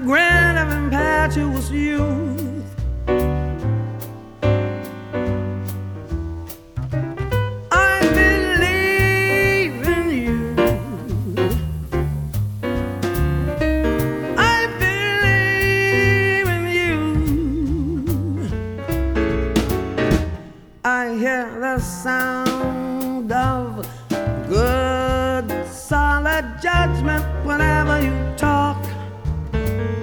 Grand of impetuous youth, I believe in you. I believe in you. I hear the sound of good solid judgment whenever you talk.